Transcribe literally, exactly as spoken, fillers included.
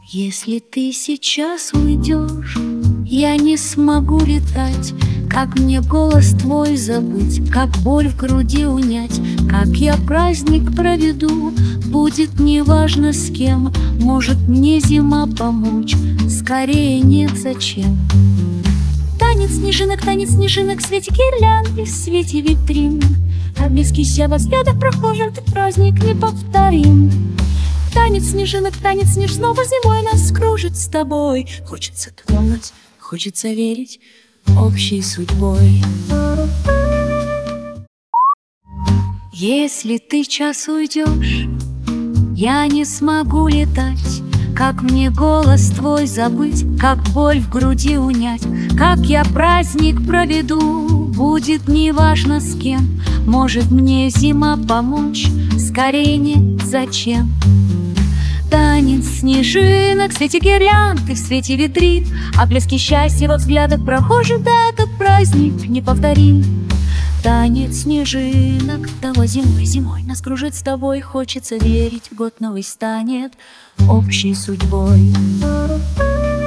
Если ты сейчас уйдешь, я не смогу летать. Как мне голос твой забыть, как боль в груди унять, как я праздник проведу, будет неважно с кем. Может мне зима помочь, скорее нет, зачем. Танец снежинок, танец снежинок, в свете гирлянд и в свете витрин, а близкийся во взглядах прохожих, ты праздник неповторим. Танец снежинок, танец снеж, снова зимой нас кружит с тобой. Хочется тронуть, хочется верить общей судьбой. Если ты час уйдешь, я не смогу летать. Как мне голос твой забыть, как боль в груди унять, как я праздник проведу, будет неважно с кем. Может мне зима помочь, скорее нет, зачем. Танец снежинок, в свете гирлянд и в свете витрин, а блески счастья во взглядах прохожих, да, это праздник неповторим. Танец снежинок, того зимой, зимой нас кружит с тобой. Хочется верить, год новый станет общей судьбой.